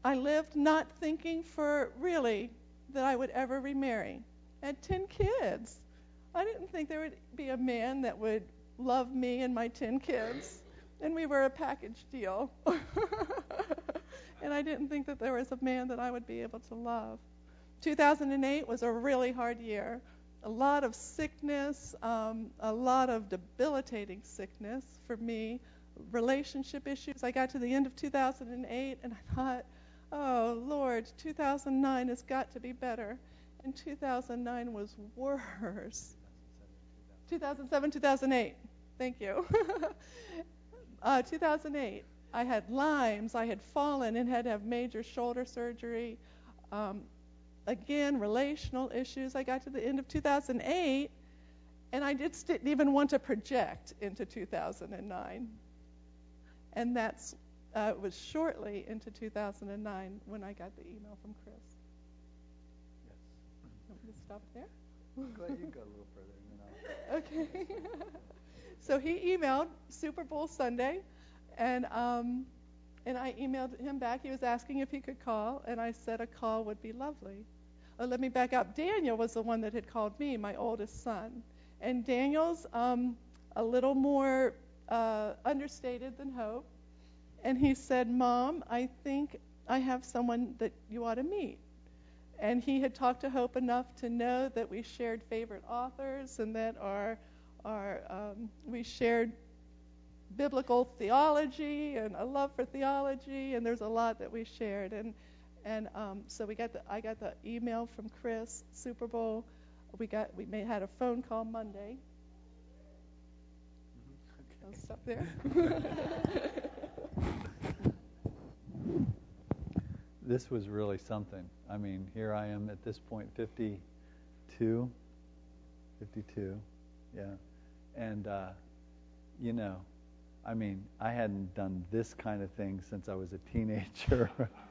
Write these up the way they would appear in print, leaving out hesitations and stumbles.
I lived not thinking for really that I would ever remarry. I had 10 kids. I didn't think there would be a man that would love me and my 10 kids. And we were a package deal. And I didn't think that there was a man that I would be able to love. 2008 was a really hard year. A lot of sickness, a lot of debilitating sickness for me, relationship issues. I got to the end of 2008 and I thought, oh, Lord, 2009 has got to be better. And 2009 was worse. 2007, 2008. Thank you. 2008. I had Lyme's. I had fallen and had to have major shoulder surgery. Again, relational issues. I got to the end of 2008, and I just didn't even want to project into 2009. And that's it was shortly into 2009 when I got the email from Chris. Yes. Want me to stop there? Go ahead, you can go a little further. Okay. So he emailed Super Bowl Sunday, and I emailed him back. He was asking if he could call, and I said a call would be lovely. Let me back up. Daniel was the one that had called me, my oldest son. And Daniel's a little more understated than Hope. And he said, Mom, I think I have someone that you ought to meet. And he had talked to Hope enough to know that we shared favorite authors and that we shared biblical theology and a love for theology, and there's a lot that we shared. And so I got the email from Chris, Super Bowl. We had a phone call Monday. I'll stop there. This was really something. I mean, here I am at this point, 52, yeah. And, I mean, I hadn't done this kind of thing since I was a teenager.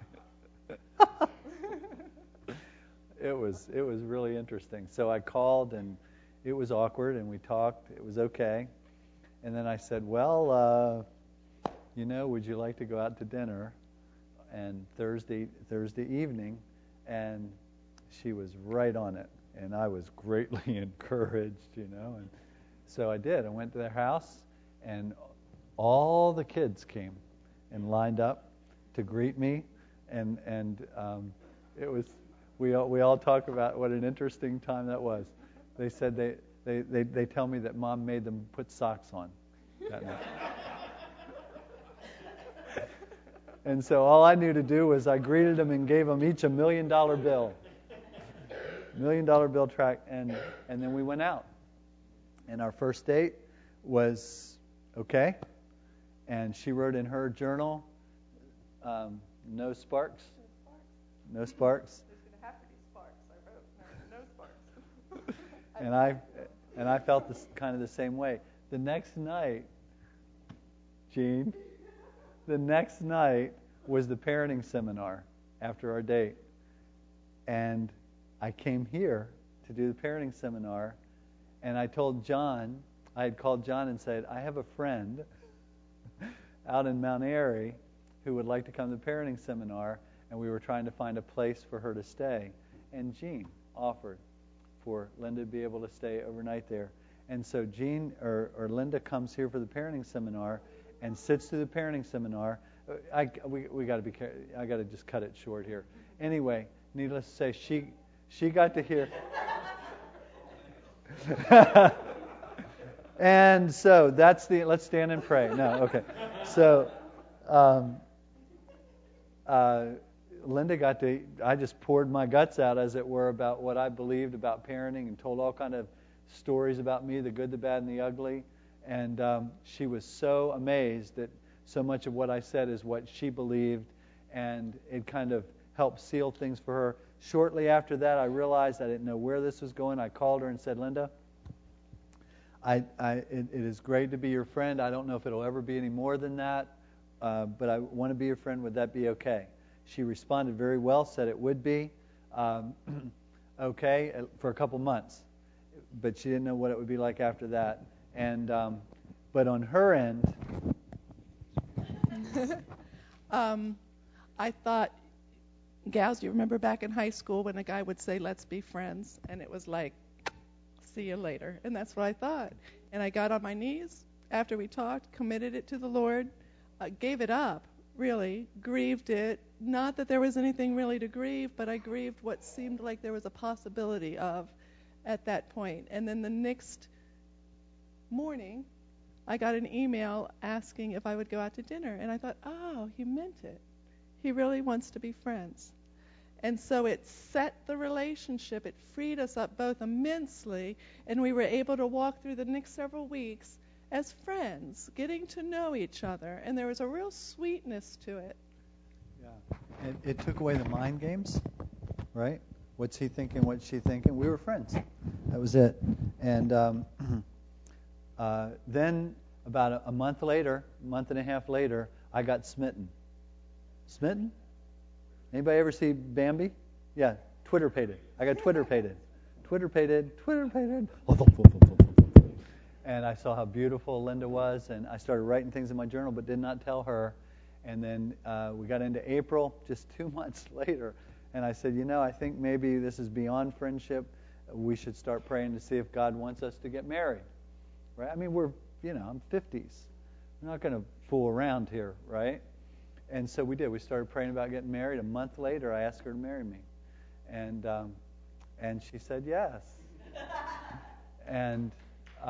It was really interesting. So I called, and it was awkward, and we talked. It was okay. And then I said, well, would you like to go out to dinner? And Thursday evening, and she was right on it, and I was greatly encouraged, and so I did. I went to their house, and all the kids came and lined up to greet me, and it was we all talk about what an interesting time that was. They said they tell me that Mom made them put socks on that night. And so all I knew to do was I greeted them and gave them each $1 million bill. $1 million bill track, and then we went out. And our first date was okay. And she wrote in her journal, no sparks. No sparks. There's going to have to be sparks. I wrote no sparks. And I felt this kind of the same way. The next night, Gene, was the parenting seminar after our date. And I came here to do the parenting seminar, and I had called John and said, I have a friend out in Mount Airy who would like to come to the parenting seminar, and we were trying to find a place for her to stay. And Jean offered for Linda to be able to stay overnight there. And so Jean or Linda comes here for the parenting seminar and sits through the parenting seminar. We got to be careful. I got to just cut it short here. Anyway, needless to say, she got to hear. And so let's stand and pray. No, okay. So Linda I just poured my guts out, as it were, about what I believed about parenting, and told all kind of stories about me, the good, the bad, and the ugly. And she was so amazed that so much of what I said is what she believed, and it kind of helped seal things for her. Shortly after that, I realized I didn't know where this was going. I called her and said, Linda, it is great to be your friend. I don't know if it'll ever be any more than that, but I want to be your friend. Would that be okay? She responded very well, said it would be okay for a couple months, but she didn't know what it would be like after that. And but on her end, I thought, gals, you remember back in high school when a guy would say, let's be friends, and it was like, see you later. And that's what I thought. And I got on my knees after we talked, committed it to the Lord, gave it up, really, grieved it. Not that there was anything really to grieve, but I grieved what seemed like there was a possibility of at that point. And then the next morning, I got an email asking if I would go out to dinner. And I thought, oh, he meant it. He really wants to be friends. And so it set the relationship. It freed us up both immensely, and we were able to walk through the next several weeks as friends, getting to know each other. And there was a real sweetness to it. Yeah. It took away the mind games, right? What's he thinking? What's she thinking? We were friends. That was it. And then about a month and a half later, I got smitten. Smitten? Anybody ever see Bambi? Yeah, Twitter-pated. I got Twitter-pated. Twitter-pated. And I saw how beautiful Linda was, and I started writing things in my journal, but did not tell her. And then we got into April, just 2 months later, and I said, I think maybe this is beyond friendship. We should start praying to see if God wants us to get married, right? I mean, I'm 50s. We're not going to fool around here, right? And so we did. We started praying about getting married. A month later, I asked her to marry me, and she said yes. And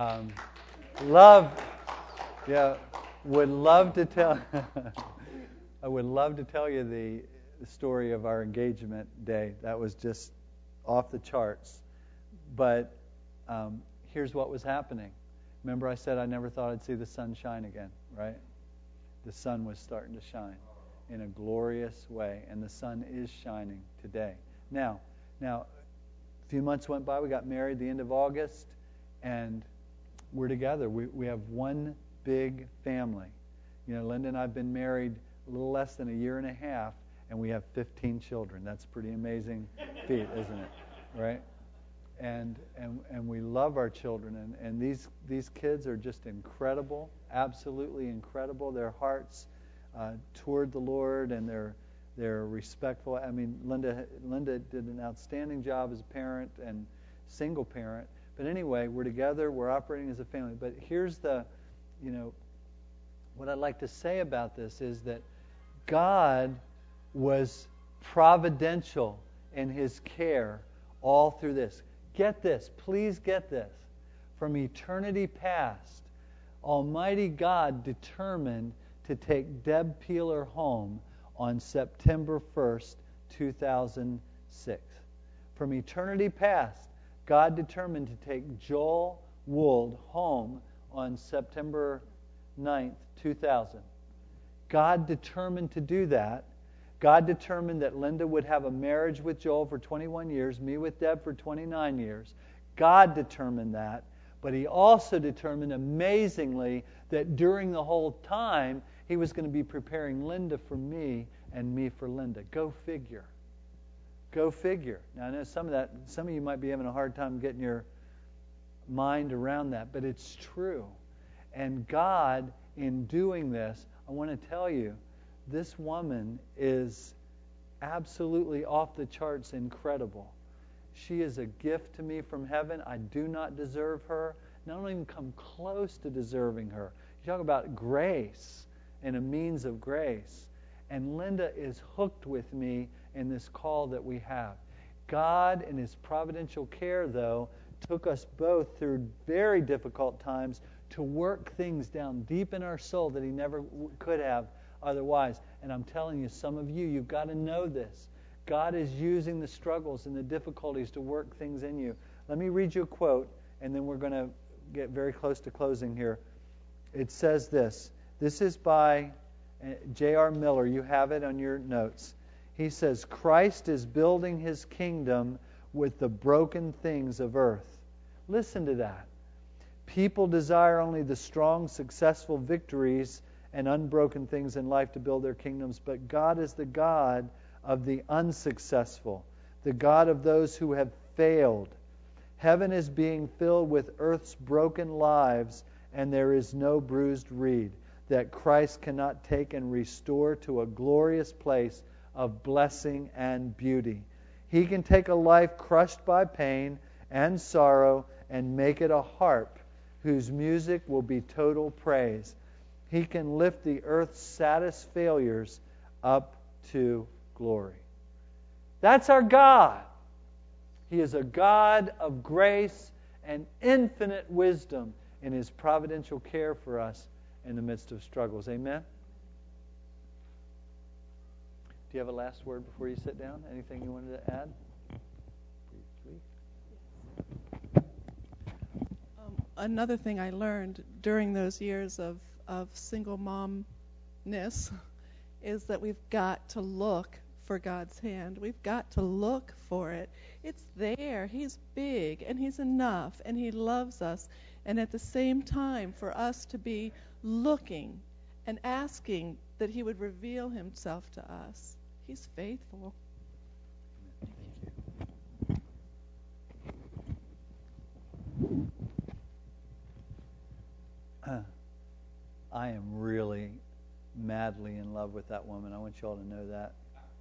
would love to tell. I would love to tell you the story of our engagement day. That was just off the charts. But here's what was happening. Remember, I said I never thought I'd see the sun shine again, right? The sun was starting to shine in a glorious way, and the sun is shining today. Now, a few months went by. We got married the end of August, and we're together. We have one big family. Linda and I have been married a little less than a year and a half, and we have 15 children. That's a pretty amazing feat, isn't it? Right? And we love our children, and these kids are just incredible, absolutely incredible. Their hearts toward the Lord, and they're respectful. I mean, Linda did an outstanding job as a parent and single parent. But anyway, we're together. We're operating as a family. But here's what I'd like to say about this is that God was providential in His care all through this. Get this, please get this. From eternity past, Almighty God determined to take Deb Peeler home on September 1st, 2006. From eternity past, God determined to take Joel Wold home on September 9th, 2000. God determined to do that. God determined that Linda would have a marriage with Joel for 21 years, me with Deb for 29 years. God determined that. But He also determined amazingly that during the whole time, He was going to be preparing Linda for me and me for Linda. Go figure. Go figure. Now, I know some of you might be having a hard time getting your mind around that, but it's true. And God, in doing this, I want to tell you, this woman is absolutely off the charts incredible. She is a gift to me from heaven. I do not deserve her. I don't even come close to deserving her. You talk about grace and a means of grace. And Linda is hooked with me in this call that we have. God, in His providential care, though, took us both through very difficult times to work things down deep in our soul that He never could have otherwise. And I'm telling you, some of you, you've got to know this. God is using the struggles and the difficulties to work things in you. Let me read you a quote, and then we're going to get very close to closing here. It says this. This is by J.R. Miller. You have it on your notes. He says, Christ is building His kingdom with the broken things of earth. Listen to that. People desire only the strong, successful victories and unbroken things in life to build their kingdoms, but God is the God of the unsuccessful, the God of those who have failed. Heaven is being filled with earth's broken lives, and there is no bruised reed that Christ cannot take and restore to a glorious place of blessing and beauty. He can take a life crushed by pain and sorrow and make it a harp whose music will be total praise. He can lift the earth's saddest failures up to glory. That's our God. He is a God of grace and infinite wisdom in His providential care for us in the midst of struggles. Amen? Do you have a last word before you sit down? Anything you wanted to add? Another thing I learned during those years of single momness is that we've got to look for God's hand. We've got to look for it. It's there. He's big and He's enough and He loves us. And at the same time, for us to be looking and asking that He would reveal Himself to us. He's faithful. I am really madly in love with that woman. I want you all to know that.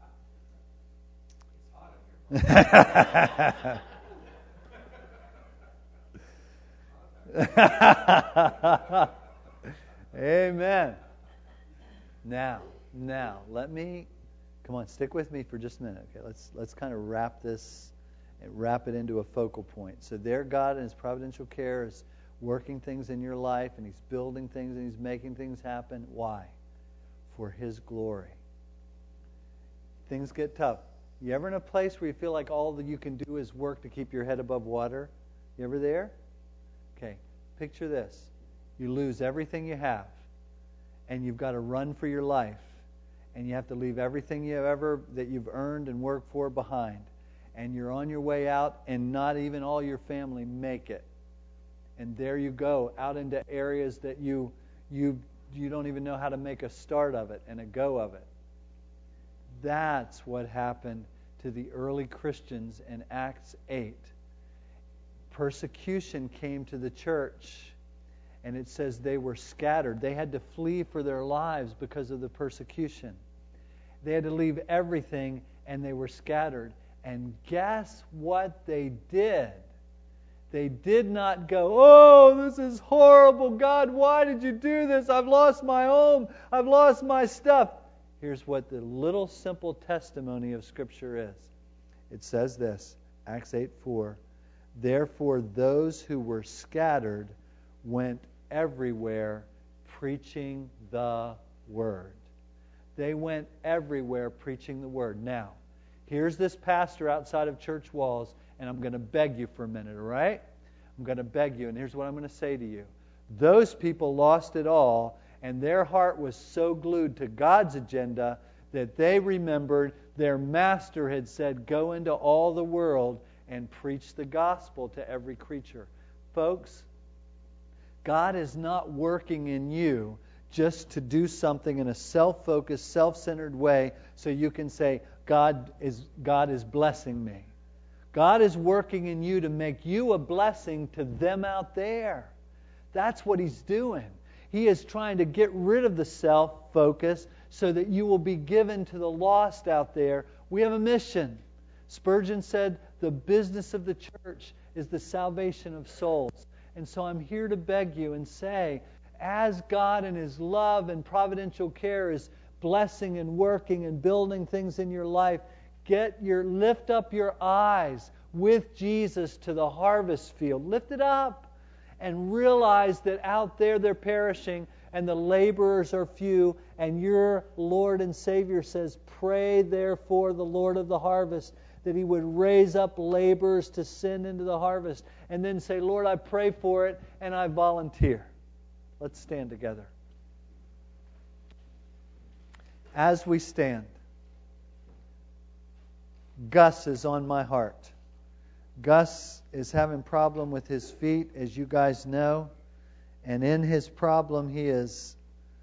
Amen. Now, let me come on. Stick with me for just a minute. Okay, let's kind of wrap this and wrap it into a focal point. So, there, God in His providential care is working things in your life, and He's building things, and He's making things happen. Why? For His glory. Things get tough. You ever in a place where you feel like all that you can do is work to keep your head above water? You ever there? Okay, picture this. You lose everything you have, and you've got to run for your life, and you have to leave everything that you've earned and worked for behind, and you're on your way out, and not even all your family make it. And there you go, out into areas that you don't even know how to make a start of it and a go of it. That's what happened to the early Christians in Acts 8. Persecution came to the church, and it says they were scattered. They had to flee for their lives because of the persecution. They had to leave everything, and they were scattered. And guess what they did? They did not go, "Oh, this is horrible. God, why did you do this? I've lost my home. I've lost my stuff." Here's what the little simple testimony of Scripture is. It says this, Acts 8:4. Therefore those who were scattered went everywhere preaching the Word. They went everywhere preaching the Word. Now, here's this pastor outside of church walls, and I'm going to beg you for a minute, all right? I'm going to beg you, and here's what I'm going to say to you. Those people lost it all, and their heart was so glued to God's agenda that they remembered their master had said, "Go into all the world and preach the gospel to every creature." Folks, God is not working in you just to do something in a self-focused, self-centered way so you can say, God is blessing me. God is working in you to make you a blessing to them out there. That's what He's doing. He is trying to get rid of the self-focus so that you will be given to the lost out there. We have a mission. Spurgeon said, the business of the church is the salvation of souls. And so I'm here to beg you and say, as God in His love and providential care is blessing and working and building things in your life, lift up your eyes with Jesus to the harvest field. Lift it up and realize that out there they're perishing and the laborers are few, and your Lord and Savior says, pray therefore the Lord of the harvest that He would raise up laborers to send into the harvest. And then say, Lord, I pray for it and I volunteer. Let's stand together. As we stand, Gus is on my heart. Gus is having a problem with his feet, as you guys know. And in his problem, he has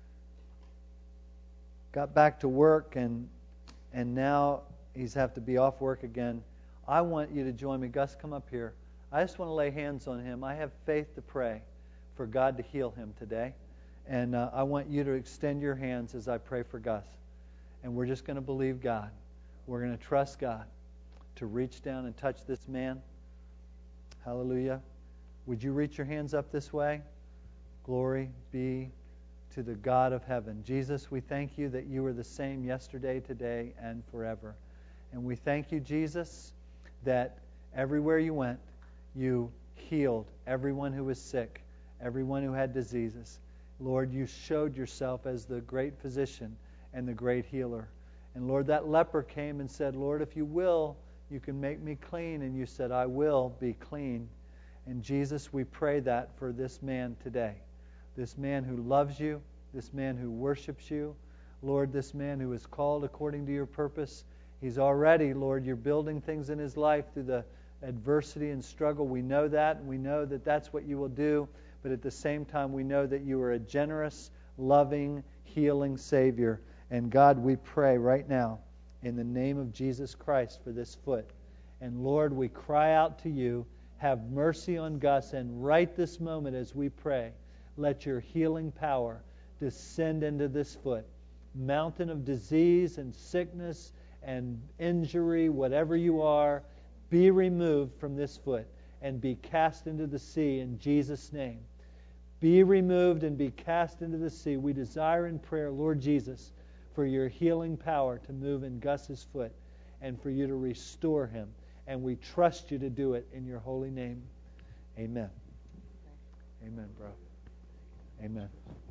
got back to work, and now he's have to be off work again. I want you to join me. Gus, come up here. I just want to lay hands on him. I have faith to pray for God to heal him today. And I want you to extend your hands as I pray for Gus. And we're just going to believe God. We're going to trust God to reach down and touch this man. Hallelujah. Would you reach your hands up this way? Glory be to the God of heaven. Jesus, we thank you that you are the same yesterday, today, and forever. And we thank you, Jesus, that everywhere you went, you healed everyone who was sick, everyone who had diseases. Lord, you showed yourself as the great physician and the great healer. And Lord, that leper came and said, Lord, if you will, you can make me clean. And you said, I will be clean. And Jesus, we pray that for this man today. This man who loves you, this man who worships you. Lord, this man who is called according to your purpose. He's already, Lord, you're building things in his life through the adversity and struggle. We know that, and we know that that's what you will do. But at the same time, we know that you are a generous, loving, healing Savior. And God, we pray right now in the name of Jesus Christ for this foot. And Lord, we cry out to you, have mercy on Gus, and right this moment as we pray, let your healing power descend into this foot. Mountain of disease and sickness and injury, whatever you are, be removed from this foot and be cast into the sea in Jesus' name. Be removed and be cast into the sea. We desire in prayer, Lord Jesus, for your healing power to move in Gus's foot and for you to restore him. And we trust you to do it in your holy name. Amen. Amen, bro. Amen.